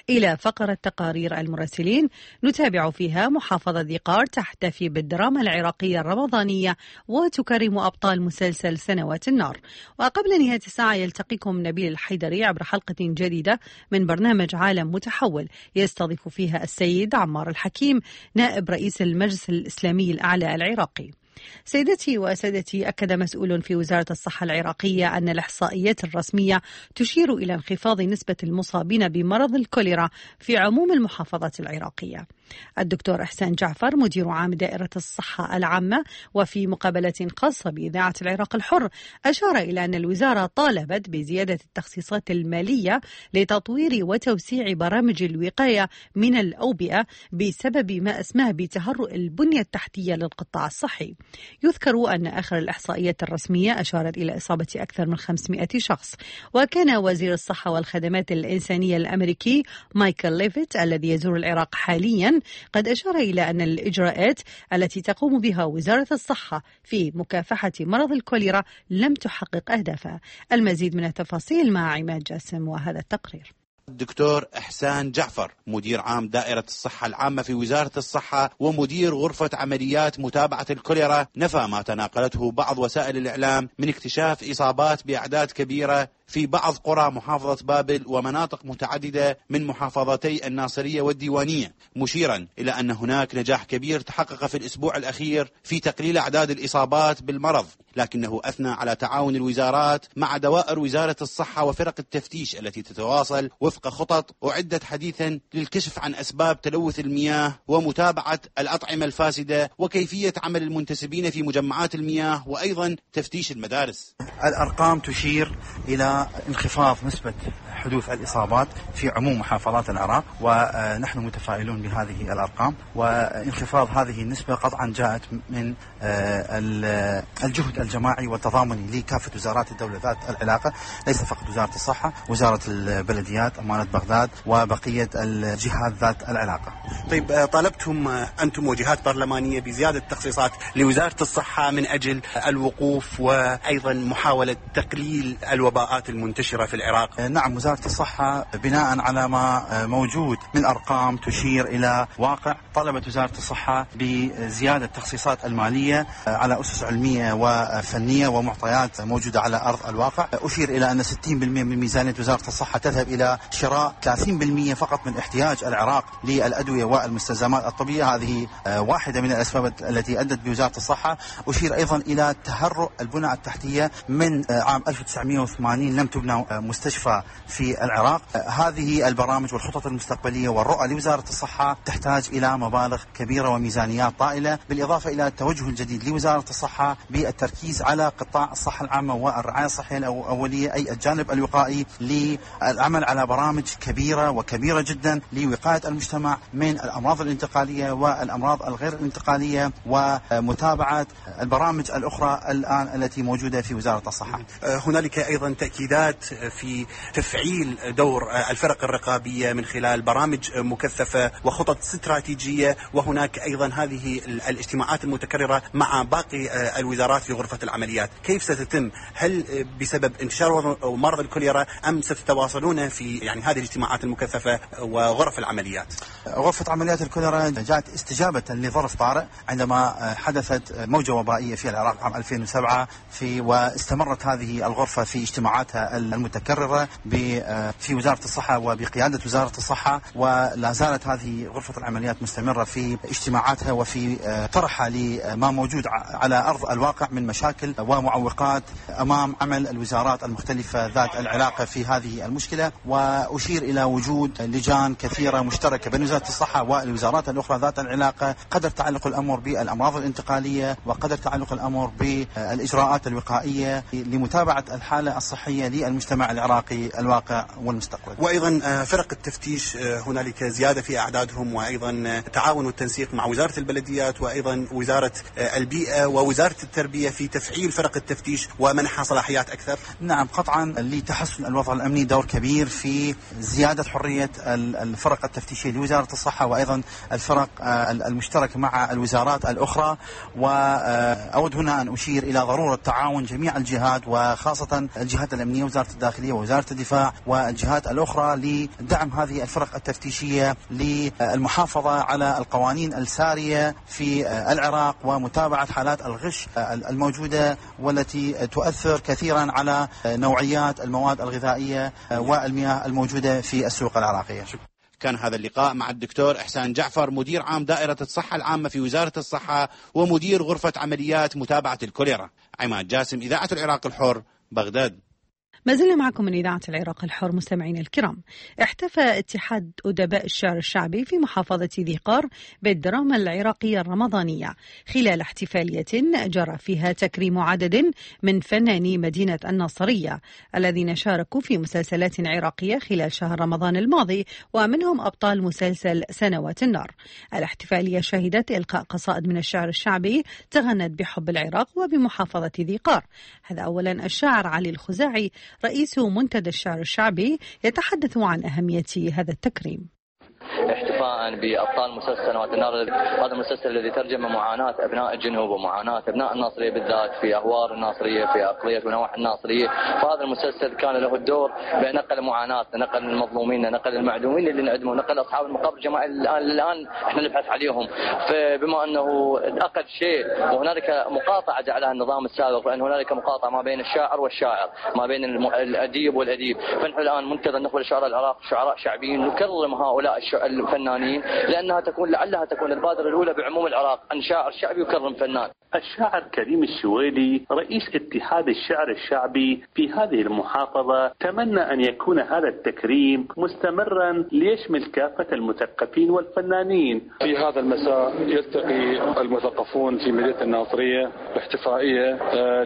إلى فقرة تقارير المراسلين نتابع فيها محافظة ذي قار تحتفي بالدراما العراقية الرمضانية وتكرم أبطال مسلسل سنوات النار. وقبل نهاية الساعة يلتقيكم نبيل الحيدري عبر حلقة جديدة من برنامج عالم متحول يستضيف فيها السيد عمار الحكيم نائب رئيس المجلس الإسلامي الأعلى العراقي. سيدتي وسادتي، أكد مسؤول في وزارة الصحة العراقية أن الإحصائيات الرسمية تشير إلى انخفاض نسبة المصابين بمرض الكوليرا في عموم المحافظات العراقية. الدكتور إحسان جعفر مدير عام دائرة الصحة العامة وفي مقابلة خاصة بإذاعة العراق الحر أشار إلى أن الوزارة طالبت بزيادة التخصيصات المالية لتطوير وتوسيع برامج الوقاية من الأوبئة بسبب ما أسماه بتهرؤ البنية التحتية للقطاع الصحي. يذكر أن آخر الإحصائيات الرسمية أشارت إلى إصابة أكثر من 500 شخص. وكان وزير الصحة والخدمات الإنسانية الأمريكي مايكل ليفيت الذي يزور العراق حاليا قد أشار إلى أن الإجراءات التي تقوم بها وزارة الصحة في مكافحة مرض الكوليرا لم تحقق أهدافها. المزيد من التفاصيل مع عماد جاسم وهذا التقرير. الدكتور إحسان جعفر مدير عام دائرة الصحة العامة في وزارة الصحة ومدير غرفة عمليات متابعة الكوليرا نفى ما تناقلته بعض وسائل الإعلام من اكتشاف إصابات بأعداد كبيرة في بعض قرى محافظة بابل ومناطق متعددة من محافظتي الناصرية والديوانية، مشيرا إلى أن هناك نجاح كبير تحقق في الأسبوع الأخير في تقليل أعداد الإصابات بالمرض، لكنه أثنى على تعاون الوزارات مع دوائر وزارة الصحة وفرق التفتيش التي تتواصل وفق خطط أعدت حديثا للكشف عن أسباب تلوث المياه ومتابعة الأطعمة الفاسدة وكيفية عمل المنتسبين في مجمعات المياه وأيضا تفتيش المدارس. الأرقام تشير إلى انخفاض نسبة حدوث الإصابات في عموم محافظات العراق، ونحن متفائلون بهذه الأرقام، وانخفاض هذه النسبة قطعا جاءت من الجهد الجماعي والتضامني لكافة وزارات الدولة ذات العلاقة، ليس فقط وزارة الصحة، وزارة البلديات، أمانة بغداد، وبقية الجهات ذات العلاقة. طيب، طالبتم أنتم وجهات برلمانية بزيادة تخصيصات لوزارة الصحة من أجل الوقوف وأيضا محاولة تقليل الوباءات المنتشرة في العراق. نعم، وزارة الصحة بناء على ما موجود من أرقام تشير إلى واقع، طلبت وزارة الصحة بزيادة التخصيصات المالية على أسس علمية وفنية ومعطيات موجودة على أرض الواقع. أشير إلى أن 60% من ميزانية وزارة الصحة تذهب إلى شراء 30% فقط من احتياج العراق للأدوية والمستلزمات الطبية. هذه واحدة من الأسباب التي أدت بوزارة الصحة. أشير أيضا إلى تهرؤ البنى التحتية. من عام 1980 لم تبنى مستشفى في العراق. هذه البرامج والخطط المستقبلية والرؤى لوزارة الصحة تحتاج إلى مبالغ كبيرة وميزانيات طائلة، بالإضافة إلى التوجه الجديد لوزارة الصحة بالتركيز على قطاع الصحة العامة والرعاية الصحية الأولية، أي الجانب الوقائي، للعمل على برامج كبيرة وكبيرة جدا لوقاية المجتمع من الأمراض الانتقالية والأمراض الغير الانتقالية، ومتابعة البرامج الأخرى الآن التي موجودة في وزارة الصحة. هنالك أيضا تأكيدات في تفعيل دور الفرق الرقابية من خلال برامج مكثفة وخطط استراتيجية، وهناك أيضا هذه الاجتماعات المتكررة مع باقي الوزارات في غرفة العمليات. كيف ستتم؟ هل بسبب انتشار مرض الكوليرا أم ستتواصلون في هذه الاجتماعات المكثفة وغرف العمليات؟ غرفة عمليات الكوليرا جاءت استجابة لظرف طارئ عندما حدثت موجة وبائية في العراق عام 2007 واستمرت هذه الغرفة في اجتماعاتها المتكررة في وزارة الصحة وبقيادة وزارة الصحة، ولا زالت هذه غرفة العمليات مستمرة في اجتماعاتها وفي طرحها لما موجود على أرض الواقع من مشاكل ومعوقات أمام عمل الوزارات المختلفة ذات العلاقة في هذه المشكلة. وأشير إلى وجود لجان كثيرة مشتركة بين وزارة الصحة والوزارات الأخرى ذات العلاقة، قدر تعلق الأمر بالأمراض الانتقالية وقدر تعلق الأمر بالإجراءات الوقائية لمتابعة الحالة الصحية للمجتمع العراقي الواقع والمستقبل. وأيضا فرق التفتيش هنالك زيادة في أعدادهم، وأيضا تعاون والتنسيق مع وزارة البلديات وأيضا وزارة البيئة ووزارة التربية في تفعيل فرق التفتيش ومنحها صلاحيات أكثر. نعم، قطعا لتحسن الوضع الأمني دور كبير في زيادة حرية الفرق التفتيشية لوزارة وزارة الصحة وأيضا الفرق المشتركة مع الوزارات الأخرى. وأود هنا أن أشير إلى ضرورة تعاون جميع الجهات وخاصة الجهات الأمنية، وزارة الداخلية ووزارة الدفاع والجهات الأخرى، لدعم هذه الفرق التفتيشية للمحافظة على القوانين السارية في العراق ومتابعة حالات الغش الموجودة والتي تؤثر كثيرا على نوعيات المواد الغذائية والمياه الموجودة في السوق العراقية. كان هذا اللقاء مع الدكتور إحسان جعفر، مدير عام دائرة الصحة العامة في وزارة الصحة ومدير غرفة عمليات متابعة الكوليرا. عماد جاسم، إذاعة العراق الحر، بغداد. ما زلنا معكم من إذاعة العراق الحر مستمعين الكرام. احتفى اتحاد أدباء الشعر الشعبي في محافظة ذي قار بالدراما العراقية الرمضانية خلال احتفالية جرى فيها تكريم عدد من فناني مدينة الناصرية الذين شاركوا في مسلسلات عراقية خلال شهر رمضان الماضي، ومنهم أبطال مسلسل سنوات النار. الاحتفالية شهدت إلقاء قصائد من الشعر الشعبي تغنت بحب العراق وبمحافظة ذي قار. هذا أولا الشاعر علي الخزاعي رئيس منتدى الشعر الشعبي يتحدث عن أهمية هذا التكريم. احتفاء بأبطال مسلسل سنوات النار، هذا المسلسل الذي ترجم معاناة أبناء الجنوب ومعاناة أبناء الناصرية بالذات في أهوار الناصرية في أقلية ونواحي الناصرية. فهذا المسلسل كان له الدور بنقل معاناة، نقل المظلومين، نقل المعدومين اللي نعدموا، نقل أصحاب المقابر الجماعي الآن احنا نبحث عليهم. فبما أنه أقل شيء وهنالك مقاطعة جعلها النظام السابق، وأن هنالك مقاطعة ما بين الشاعر والشاعر، ما بين الأديب والأديب، فنحن الآن منتظر نخبر شعراء العراق شعراء شعبيين نكرم هؤلاء الفنانين، لأنها لعلها تكون البادرة الأولى بعموم العراق أن شاعر شعبي يكرم فنان. الشاعر كريم الشويلي رئيس اتحاد الشعر الشعبي في هذه المحافظة تمنى أن يكون هذا التكريم مستمرا ليشمل كافة المثقفين والفنانين. في هذا المساء يلتقي المثقفون في مدينة الناصرية باحتفائية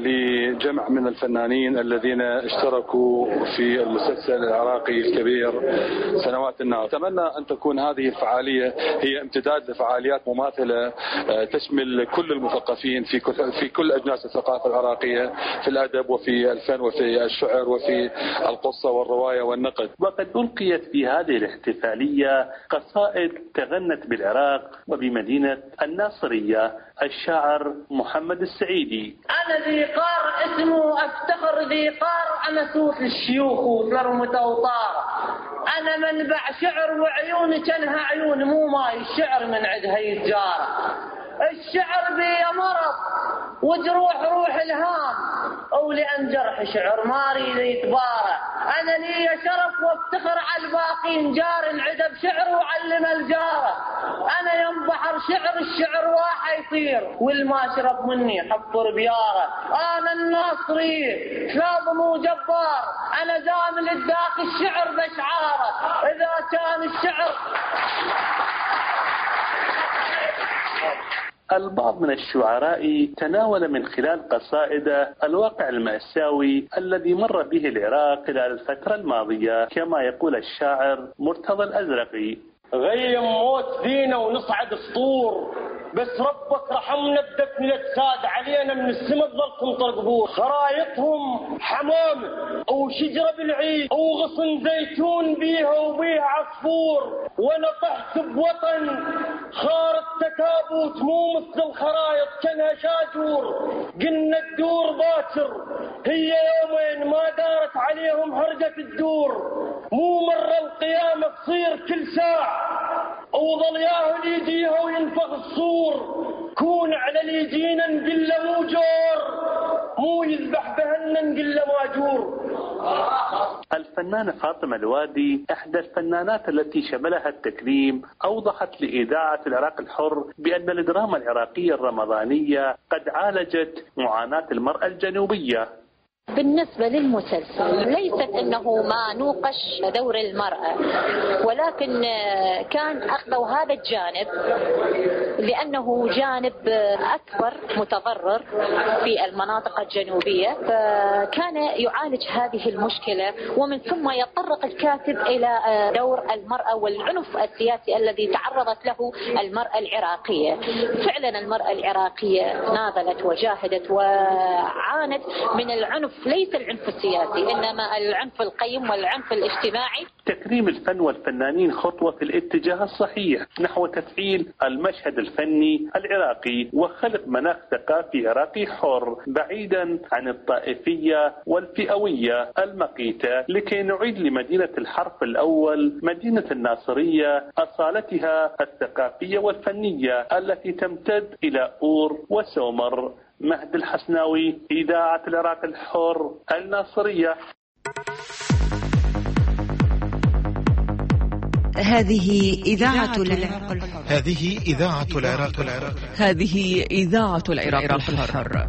لجمع من الفنانين الذين اشتركوا في المسلسل العراقي الكبير سنوات النار. أتمنى أن تكون هذه الفعالية هي امتداد لفعاليات مماثلة تشمل كل المثقفين في كل أجناس الثقافة العراقية، في الأدب وفي الفن وفي الشعر وفي القصة والرواية والنقد. وقد ألقيت في هذه الاحتفالية قصائد تغنت بالعراق وبمدينة الناصرية الشاعر محمد السعيدي. أنا ذي قار اسمه أفتخر ذي قار، أنا صوت الشيوخ وصرمة وطار، أنا منبع شعر وعيوني كانها عيون مو ماي، الشعر من عندها يتجارة، الشعر بي مرض وجروح روح الهام، أو لأن جرح شعر ما أريد يتبارى، أنا لي شرف وافتخر على الباقين، جار عدب شعر وعلم الجارة، أنا ينبحر شعر الشعر واحد يطير، والما شرب مني حفر بيارة، أنا الناصري شاظم وجبار، أنا زامل الداخ الشعر بشعارة، إذا كان الشعر. البعض من الشعراء تناول من خلال قصائده الواقع المأساوي الذي مر به العراق خلال الفترة الماضية، كما يقول الشاعر مرتضى الأزرقي: غيم موت دينا ونصعد سطور، بس ربك رحمنا بدفن الساد علينا من السما تظل تنطر قبور، خرايطهم حمامه او شجره بالعيد او غصن زيتون بيها وبيها عصفور، وانا طحت بوطن خار التكابوت مو مثل الخرايط كانها شاجور، قلنا الدور باكر هي يومين ما دارت عليهم هرجة الدور، مو مرة القيامة تصير كل ساعة وظل ياهل يجيها وينفخ الصور، كون على اللي يجينا نقول له مو جور، مو يذبح بهنا نقول له ماجور. الفنانة فاطمة الوادي إحدى الفنانات التي شملها التكريم أوضحت لإذاعة العراق الحر بأن الدراما العراقية الرمضانية قد عالجت معاناة المرأة الجنوبية. بالنسبة للمسلسل ليست أنه ما نوقش دور المرأة، ولكن كان أخذوا هذا الجانب لأنه جانب أكبر متضرر في المناطق الجنوبية، فكان يعالج هذه المشكلة، ومن ثم يتطرق الكاتب إلى دور المرأة والعنف السياسي الذي تعرضت له المرأة العراقية. فعلا المرأة العراقية ناضلت وجاهدت وعانت تعانت من العنف، ليس العنف السياسي إنما العنف القيم والعنف الاجتماعي. تكريم الفن والفنانين خطوة في الاتجاه الصحيح نحو تفعيل المشهد الفني العراقي وخلق مناخ ثقافي عراقي حر بعيدا عن الطائفية والفئوية المقيتة، لكي نعيد لمدينة الحرف الأول مدينة الناصرية أصالتها الثقافية والفنية التي تمتد إلى أور وسومر. مهد الحسناوي، إذاعة العراق الحر، الناصرية. هذه إذاعة العراق الحر. هذه إذاعة العراق الحر. هذه إذاعة العراق الحر.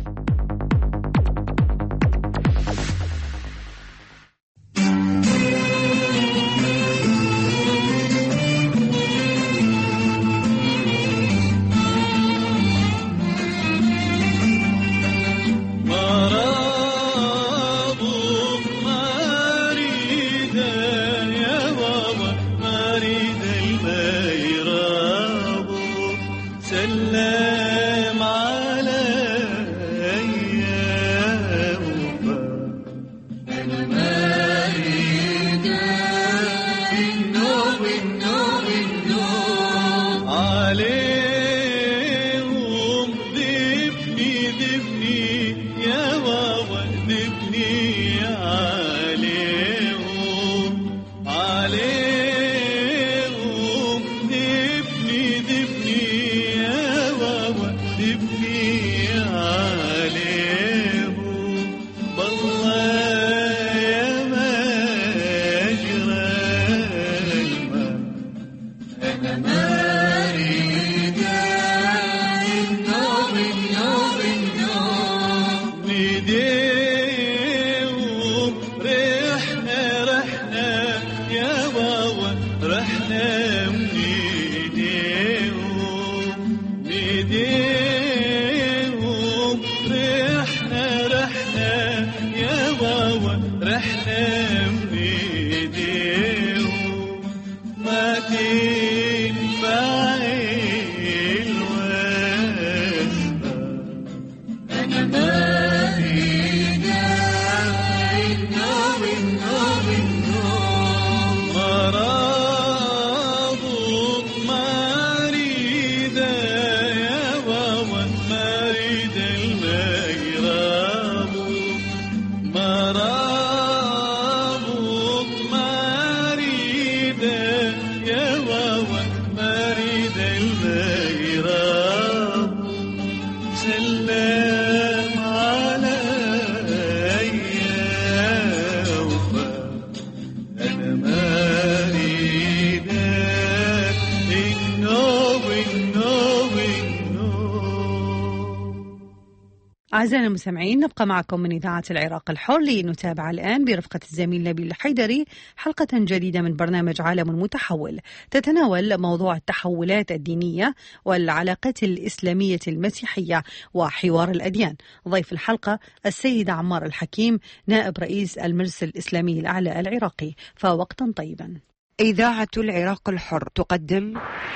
أعزائنا المستمعين، نبقى معكم من إذاعة العراق الحر لنتابع الآن برفقة الزميل نبيل الحيدري حلقة جديدة من برنامج عالم متحول تتناول موضوع التحولات الدينية والعلاقات الإسلامية المسيحية وحوار الأديان. ضيف الحلقة السيد عمار الحكيم، نائب رئيس المجلس الإسلامي الأعلى العراقي. فوقتا طيبا. إذاعة العراق الحر تقدم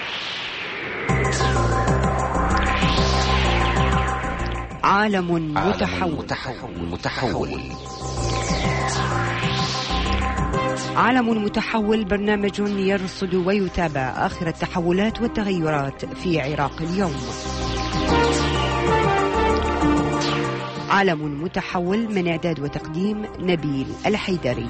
عالم متحول. عالم متحول برنامج يرصد ويتابع آخر التحولات والتغيرات في عراق اليوم. عالم متحول من إعداد وتقديم نبيل الحيدري.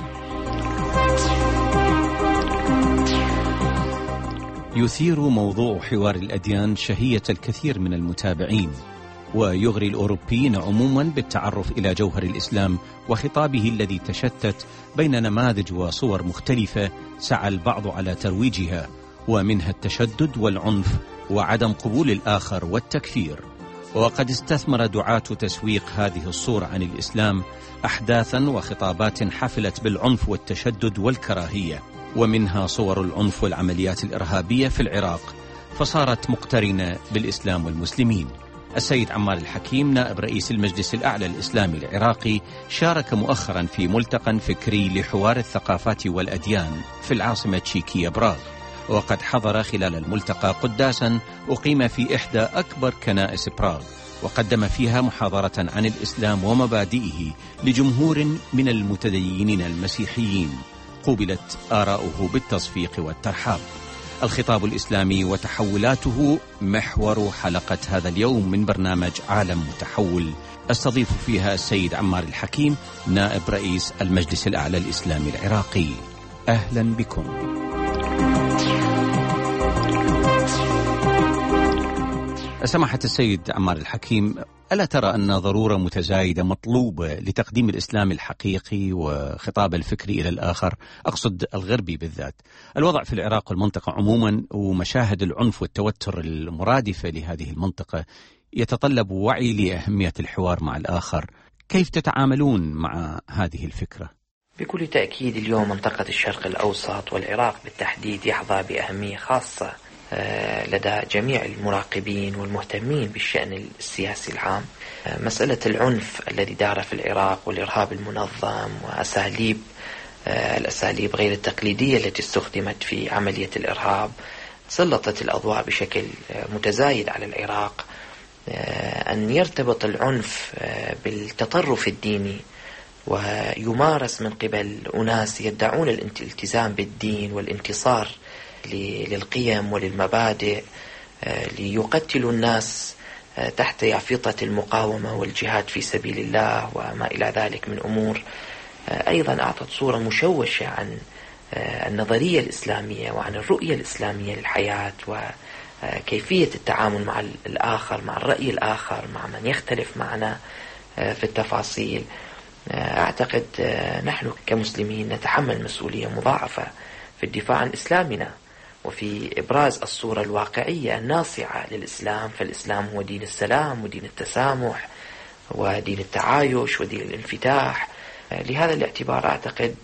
يثير موضوع حوار الأديان شهية الكثير من المتابعين، ويغري الأوروبيين عموما بالتعرف إلى جوهر الإسلام وخطابه الذي تشتت بين نماذج وصور مختلفة سعى البعض على ترويجها، ومنها التشدد والعنف وعدم قبول الآخر والتكفير. وقد استثمر دعاة تسويق هذه الصورة عن الإسلام أحداثا وخطابات حفلت بالعنف والتشدد والكراهية، ومنها صور العنف والعمليات الإرهابية في العراق، فصارت مقترنة بالإسلام والمسلمين. السيد عمار الحكيم، نائب رئيس المجلس الأعلى الإسلامي العراقي، شارك مؤخرا في ملتقى فكري لحوار الثقافات والأديان في العاصمة التشيكية براغ، وقد حضر خلال الملتقى قداسا أقيم في إحدى أكبر كنائس براغ، وقدم فيها محاضرة عن الإسلام ومبادئه لجمهور من المتدينين المسيحيين، قوبلت آراؤه بالتصفيق والترحاب. الخطاب الإسلامي وتحولاته محور حلقة هذا اليوم من برنامج عالم متحول، استضيف فيها السيد عمار الحكيم نائب رئيس المجلس الأعلى الإسلامي العراقي. أهلا بكم. سماحة السيد عمار الحكيم، ألا ترى أن ضرورة متزايدة مطلوبة لتقديم الإسلام الحقيقي وخطاب الفكري إلى الآخر، أقصد الغربي بالذات؟ الوضع في العراق والمنطقة عموما ومشاهد العنف والتوتر المرادفة لهذه المنطقة يتطلب وعي لأهمية الحوار مع الآخر. كيف تتعاملون مع هذه الفكرة؟ بكل تأكيد اليوم منطقة الشرق الأوسط والعراق بالتحديد يحظى بأهمية خاصة لدى جميع المراقبين والمهتمين بالشأن السياسي العام. مسألة العنف الذي دار في العراق والإرهاب المنظم الأساليب غير التقليدية التي استخدمت في عملية الإرهاب سلطت الأضواء بشكل متزايد على العراق. أن يرتبط العنف بالتطرف الديني ويمارس من قبل أناس يدعون الالتزام بالدين والانتصار للقيم وللمبادئ ليقتلوا الناس تحت يافطة المقاومة والجهاد في سبيل الله وما إلى ذلك من أمور أيضا أعطت صورة مشوشة عن النظرية الإسلامية وعن الرؤية الإسلامية للحياة وكيفية التعامل مع الآخر، مع الرأي الآخر، مع من يختلف معنا في التفاصيل. أعتقد نحن كمسلمين نتحمل مسؤولية مضاعفة في الدفاع عن إسلامنا وفي إبراز الصورة الواقعية الناصعة للإسلام، فالإسلام هو دين السلام ودين التسامح ودين التعايش ودين الانفتاح. لهذا الاعتبار أعتقد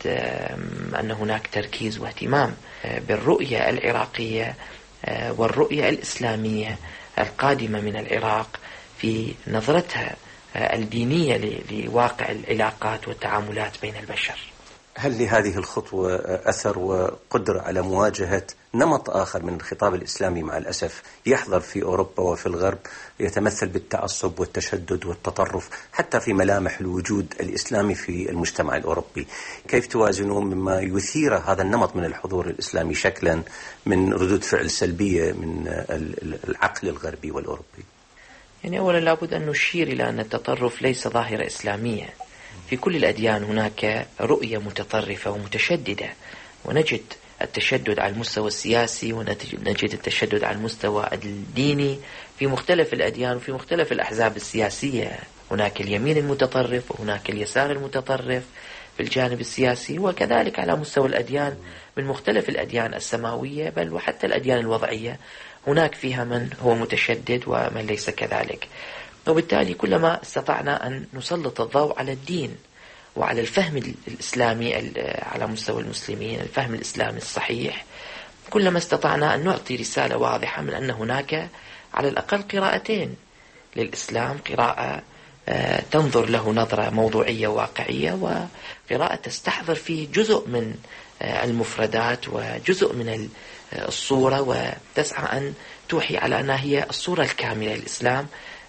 أن هناك تركيز واهتمام بالرؤية العراقية والرؤية الإسلامية القادمة من العراق في نظرتها الدينية لواقع العلاقات والتعاملات بين البشر. هل لهذه الخطوة أثر وقدرة على مواجهة نمط آخر من الخطاب الإسلامي مع الأسف يحظر في أوروبا وفي الغرب يتمثل بالتعصب والتشدد والتطرف حتى في ملامح الوجود الإسلامي في المجتمع الأوروبي؟ كيف توازنون مما يثير هذا النمط من الحضور الإسلامي شكلا من ردود فعل سلبية من العقل الغربي والأوروبي؟ يعني أولا لابد أن نشير إلى أن التطرف ليس ظاهرة إسلامية. في كل الأديان هناك رؤية متطرفة ومتشددة، ونجد التشدد على المستوى السياسي ونجد التشدد على المستوى الديني في مختلف الأديان وفي مختلف الأحزاب السياسية. هناك اليمين المتطرف وهناك اليسار المتطرف في الجانب السياسي، وكذلك على مستوى الأديان من مختلف الأديان السماوية بل وحتى الأديان الوضعية هناك فيها من هو متشدد ومن ليس كذلك. وبالتالي كلما استطعنا أن نسلط الضوء على الدين وعلى الفهم الإسلامي على مستوى المسلمين، الفهم الإسلامي الصحيح، كلما استطعنا أن نعطي رسالة واضحة من أن هناك على الأقل قراءتين للإسلام: قراءة تنظر له نظرة موضوعية واقعية، وقراءة تستحضر فيه جزء من المفردات وجزء من الصورة وتسعى أن توحي على أنها هي الصورة الكاملة للإسلام،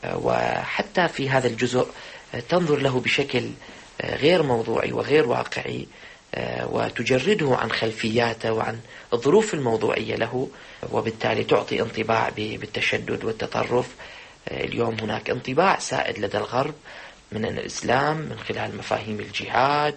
وحتى في هذا الجزء تنظر له بشكل غير موضوعي وغير واقعي وتجرده عن خلفياته وعن الظروف الموضوعية له، وبالتالي تعطي انطباع بالتشدد والتطرف. اليوم هناك انطباع سائد لدى الغرب من أن الإسلام من خلال مفاهيم الجهاد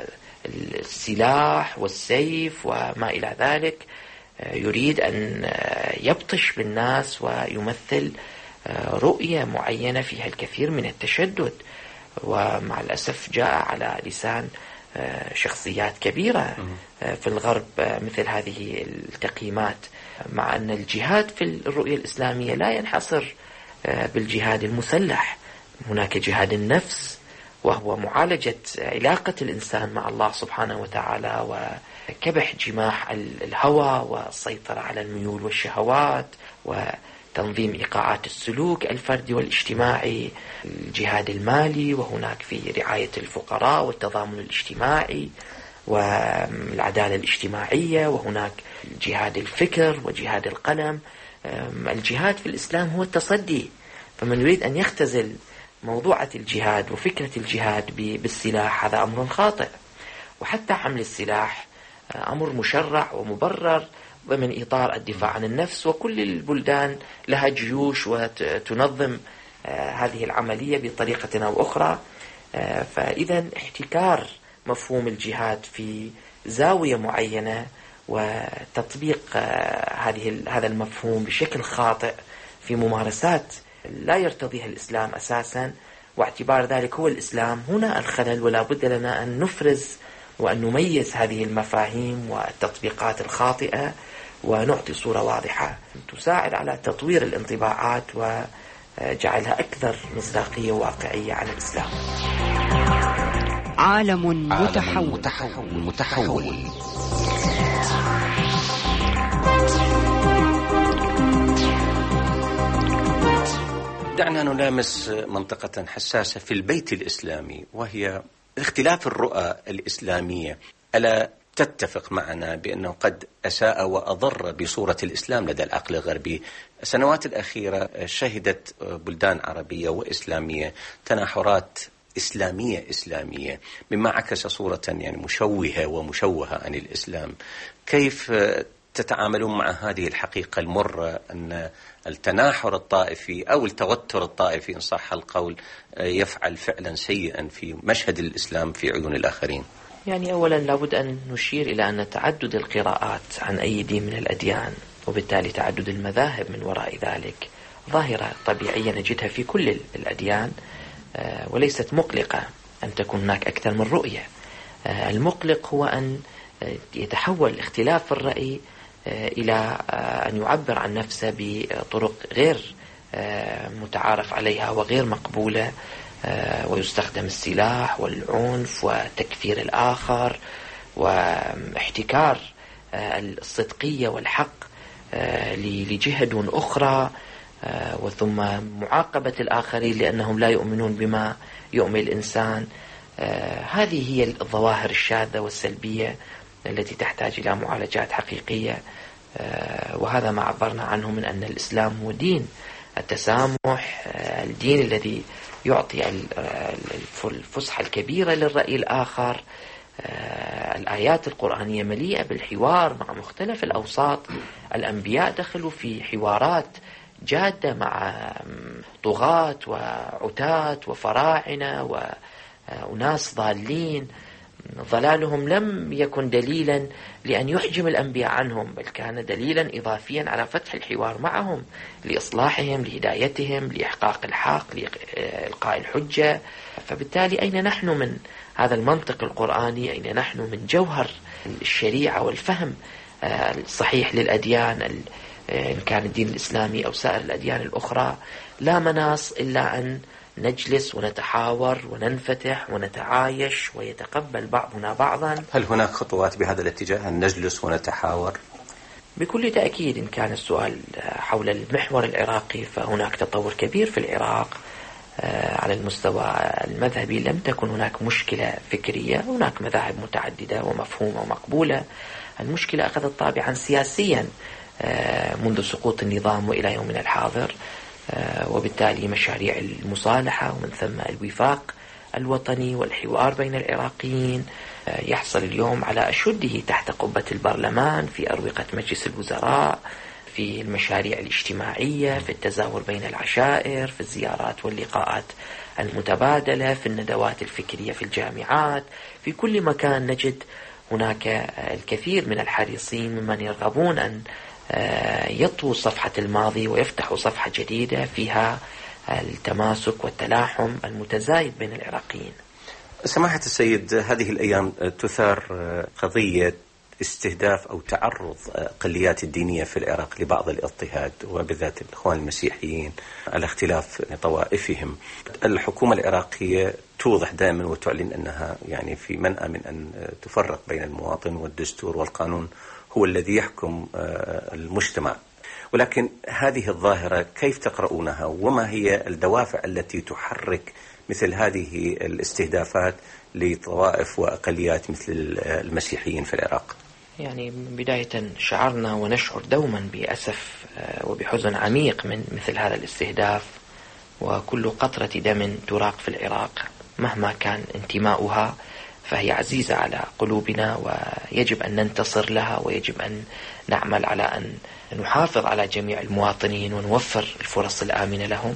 والسلاح والسيف وما إلى ذلك يريد أن يبطش بالناس ويمثل رؤية معينة فيها الكثير من التشدد. ومع الأسف جاء على لسان شخصيات كبيرة في الغرب مثل هذه التقييمات، مع أن الجهاد في الرؤية الإسلامية لا ينحصر بالجهاد المسلح. هناك جهاد النفس وهو معالجة علاقة الإنسان مع الله سبحانه وتعالى وكبح جماح الهوى والسيطرة على الميول والشهوات وتنظيم إيقاعات السلوك الفردي والاجتماعي. الجهاد المالي وهناك في رعاية الفقراء والتضامن الاجتماعي. والعدالة الاجتماعية، وهناك جهاد الفكر وجهاد القلم. الجهاد في الإسلام هو التصدي، فمن يريد أن يختزل موضوعة الجهاد وفكرة الجهاد بالسلاح هذا أمر خاطئ. وحتى حمل السلاح أمر مشرع ومبرر ضمن إطار الدفاع عن النفس، وكل البلدان لها جيوش وتنظم هذه العملية بطريقة أو أخرى. فإذا احتكار مفهوم الجهاد في زاوية معينة وتطبيق هذا المفهوم بشكل خاطئ في ممارسات لا يرتضيها الإسلام أساسا، واعتبار ذلك هو الإسلام، هنا الخلل. ولا بد لنا أن نفرز وأن نميز هذه المفاهيم والتطبيقات الخاطئة ونعطي صورة واضحة تساعد على تطوير الانطباعات وجعلها أكثر مصداقية وواقعية عن الإسلام. عالم متحول. دعنا نلامس منطقة حساسة في البيت الإسلامي، وهي اختلاف الرؤى الإسلامية. ألا تتفق معنا بأنه قد أساء وأضر بصورة الإسلام لدى العقل الغربي؟ السنوات الأخيرة شهدت بلدان عربية وإسلامية تناحرات إسلامية مما عكس صورة يعني مشوهة ومشوهة عن الإسلام. كيف تتعاملون مع هذه الحقيقة المرة أن التناحر الطائفي أو التوتر الطائفي إن صح القول يفعل فعلا سيئا في مشهد الإسلام في عيون الآخرين؟ يعني أولا لابد أن نشير إلى أن تعدد القراءات عن أي دين من الأديان، وبالتالي تعدد المذاهب من وراء ذلك، ظاهرة طبيعية نجدها في كل الأديان، وليست مقلقة أن تكون هناك أكثر من رؤية. المقلق هو أن يتحول اختلاف الرأي إلى أن يعبر عن نفسه بطرق غير متعارف عليها وغير مقبولة، ويستخدم السلاح والعنف وتكفير الآخر واحتكار الصدقية والحق لجهة دون أخرى، وثم معاقبة الآخرين لأنهم لا يؤمنون بما يؤمن الإنسان. هذه هي الظواهر الشاذة والسلبية التي تحتاج إلى معالجات حقيقية، وهذا ما عبرنا عنه من أن الإسلام هو دين التسامح، الدين الذي يعطي الفسحة الكبيرة للرأي الآخر. الآيات القرآنية مليئة بالحوار مع مختلف الأوساط. الأنبياء دخلوا في حوارات جادة مع طغاة وعتاة وفراعنة وناس ضالين. ضلالهم لم يكن دليلا لأن يحجم الأنبياء عنهم، بل كان دليلا إضافيا على فتح الحوار معهم لإصلاحهم، لهدايتهم، لإحقاق الحق، لإلقاء الحجة. فبالتالي أين نحن من هذا المنطق القرآني؟ أين نحن من جوهر الشريعة والفهم الصحيح للأديان، إن كان الدين الإسلامي أو سائر الأديان الأخرى؟ لا مناص إلا أن نجلس ونتحاور وننفتح ونتعايش ويتقبل بعضنا بعضا. هل هناك خطوات بهذا الاتجاه أن نجلس ونتحاور؟ بكل تأكيد. إن كان السؤال حول المحور العراقي فهناك تطور كبير في العراق على المستوى المذهبي. لم تكن هناك مشكلة فكرية، هناك مذاهب متعددة ومفهومة ومقبولة. المشكلة أخذت طابعا سياسيا منذ سقوط النظام وإلى يومنا الحاضر، وبالتالي مشاريع المصالحة ومن ثم الوفاق الوطني والحوار بين العراقيين يحصل اليوم على أشده تحت قبة البرلمان، في أروقة مجلس الوزراء، في المشاريع الاجتماعية، في التزاور بين العشائر، في الزيارات واللقاءات المتبادلة، في الندوات الفكرية في الجامعات. في كل مكان نجد هناك الكثير من الحريصين ممن يرغبون أن يطووا صفحة الماضي ويفتحوا صفحة جديدة فيها التماسك والتلاحم المتزايد بين العراقيين. سماحة السيد، هذه الأيام تثار قضية استهداف أو تعرض أقليات الدينية في العراق لبعض الاضطهاد، وبالذات الإخوان المسيحيين على اختلاف طوائفهم. الحكومة العراقية توضح دائما وتعلن أنها يعني في منأى من أن تفرق بين المواطن، والدستور والقانون هو الذي يحكم المجتمع. ولكن هذه الظاهرة كيف تقرؤونها؟ وما هي الدوافع التي تحرك مثل هذه الاستهدافات لطوائف وأقليات مثل المسيحيين في العراق؟ يعني بداية شعرنا ونشعر دوما بأسف وبحزن عميق من مثل هذا الاستهداف، وكل قطرة دم تراق في العراق مهما كان انتماؤها فهي عزيزة على قلوبنا، ويجب أن ننتصر لها، ويجب أن نعمل على أن نحافظ على جميع المواطنين ونوفر الفرص الآمنة لهم.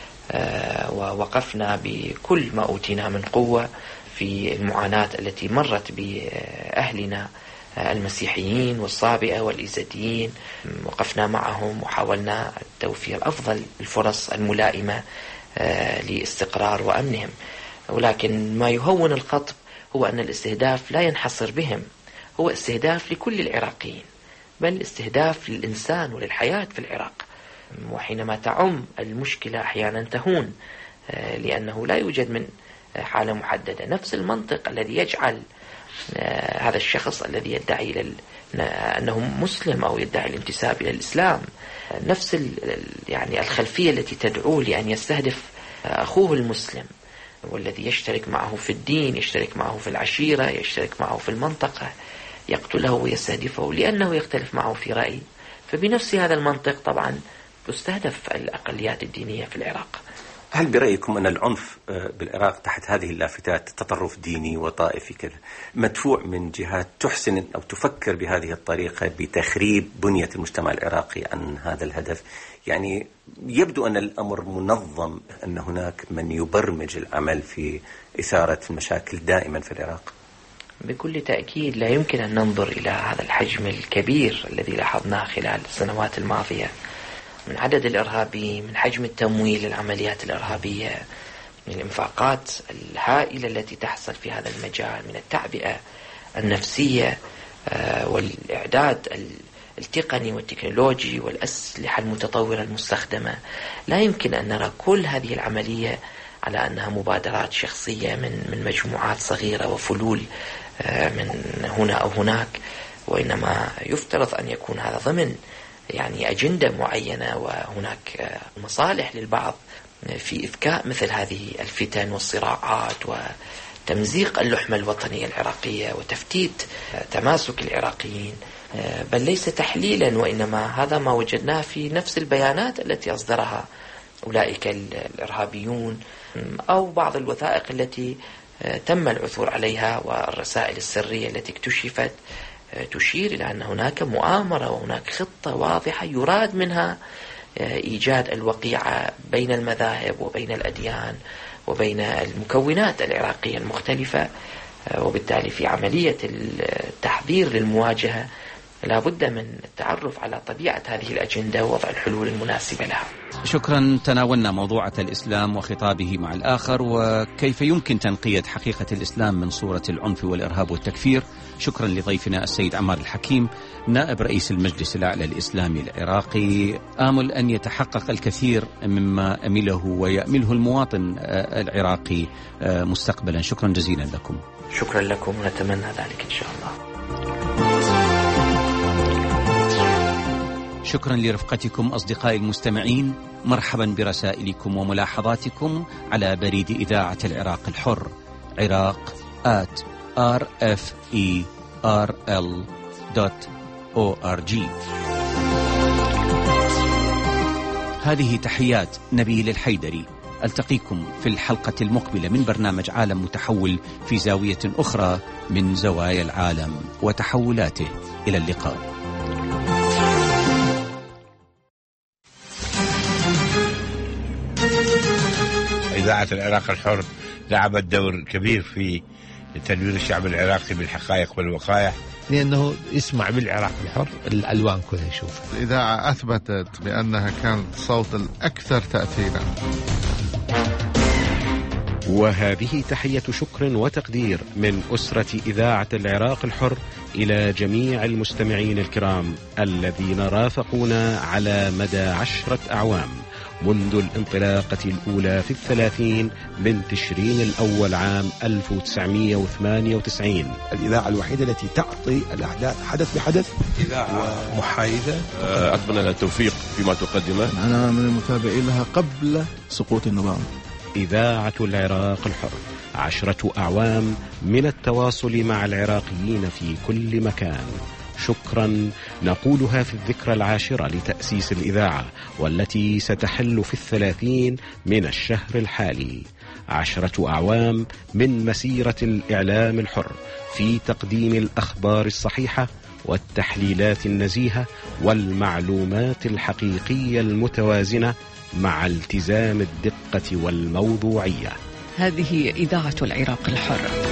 ووقفنا بكل ما أوتينا من قوة في المعاناة التي مرت بأهلنا المسيحيين والصابئة والإيزديين. وقفنا معهم وحاولنا توفير أفضل الفرص الملائمة لاستقرار وأمنهم. ولكن ما يهون الخطب هو أن الاستهداف لا ينحصر بهم، هو استهداف لكل العراقيين، بل استهداف للإنسان وللحياة في العراق. وحينما تعم المشكلة أحيانا تهون، لأنه لا يوجد من حالة محددة. نفس المنطق الذي يجعل هذا الشخص الذي يدعي أنه مسلم أو يدعي الانتساب إلى الإسلام، نفس يعني الخلفية التي تدعوه لأن يستهدف أخوه المسلم، والذي يشترك معه في الدين، يشترك معه في العشيرة، يشترك معه في المنطقة، يقتله ويستهدفه لأنه يختلف معه في رأي. فبنفس هذا المنطق طبعا تستهدف الأقليات الدينية في العراق. هل برأيكم أن العنف بالعراق تحت هذه اللافتات تطرف ديني وطائفي كذا مدفوع من جهات تحسن أو تفكر بهذه الطريقة بتخريب بنية المجتمع العراقي عن هذا الهدف؟ يعني يبدو أن الأمر منظم، أن هناك من يبرمج العمل في إثارة المشاكل دائما في العراق. بكل تأكيد لا يمكن أن ننظر إلى هذا الحجم الكبير الذي لاحظناه خلال السنوات الماضية من عدد الإرهابيين، من حجم التمويل للعمليات الإرهابية، من الإنفاقات الهائلة التي تحصل في هذا المجال، من التعبئة النفسية والإعداد التقني والتكنولوجي والأسلحة المتطورة المستخدمة. لا يمكن أن نرى كل هذه العملية على أنها مبادرات شخصية من مجموعات صغيرة وفلول من هنا أو هناك، وإنما يفترض أن يكون هذا ضمن يعني أجندة معينة، وهناك مصالح للبعض في إذكاء مثل هذه الفتن والصراعات وتمزيق اللحمة الوطنية العراقية وتفتيت تماسك العراقيين، بل ليس تحليلا، وإنما هذا ما وجدناه في نفس البيانات التي أصدرها أولئك الإرهابيون أو بعض الوثائق التي تم العثور عليها والرسائل السرية التي اكتشفت تشير إلى أن هناك مؤامرة وهناك خطة واضحة يراد منها إيجاد الوقيعة بين المذاهب وبين الأديان وبين المكونات العراقية المختلفة. وبالتالي في عملية التحضير للمواجهة لا بد من التعرف على طبيعة هذه الأجندة ووضع الحلول المناسبة لها. شكرا. تناولنا موضوعة الإسلام وخطابه مع الآخر وكيف يمكن تنقية حقيقة الإسلام من صورة العنف والإرهاب والتكفير. شكرا لضيفنا السيد عمار الحكيم نائب رئيس المجلس الأعلى الإسلامي العراقي. آمل أن يتحقق الكثير مما أمله ويأمله المواطن العراقي مستقبلا. شكرا جزيلا لكم. شكرا لكم ونتمنى ذلك إن شاء الله. شكرا لرفقتكم أصدقائي المستمعين. مرحبا برسائلكم وملاحظاتكم على بريد إذاعة العراق الحر iraq@rferl.org. هذه تحيات نبيل الحيدري. ألتقيكم في الحلقة المقبلة من برنامج عالم متحول في زاوية أخرى من زوايا العالم وتحولاته. إلى اللقاء. إذاعة العراق الحر لعبت دور كبير في تنوير الشعب العراقي بالحقائق والوقائع، لأنه يسمع بالعراق الحر الألوان كلها يشوف. الإذاعة أثبتت بأنها كانت صوت الأكثر تأثيرا. وهذه تحية شكر وتقدير من أسرة إذاعة العراق الحر إلى جميع المستمعين الكرام الذين رافقونا على مدى 10 أعوام منذ الانطلاقة الأولى في 30 من تشرين الأول عام 1998. الإذاعة الوحيدة التي تعطي الأحداث حدث بحدث، إذاعة محايدة. أتمنى التوفيق فيما تقدمه. أنا من المتابعين لها قبل سقوط النظام. إذاعة العراق الحر 10 أعوام من التواصل مع العراقيين في كل مكان. شكرا نقولها في الذكرى 10 لتأسيس الإذاعة، والتي ستحل في 30 من الشهر الحالي. 10 أعوام من مسيرة الإعلام الحر في تقديم الأخبار الصحيحة والتحليلات النزيهة والمعلومات الحقيقية المتوازنة مع التزام الدقة والموضوعية. هذه إذاعة العراق الحر.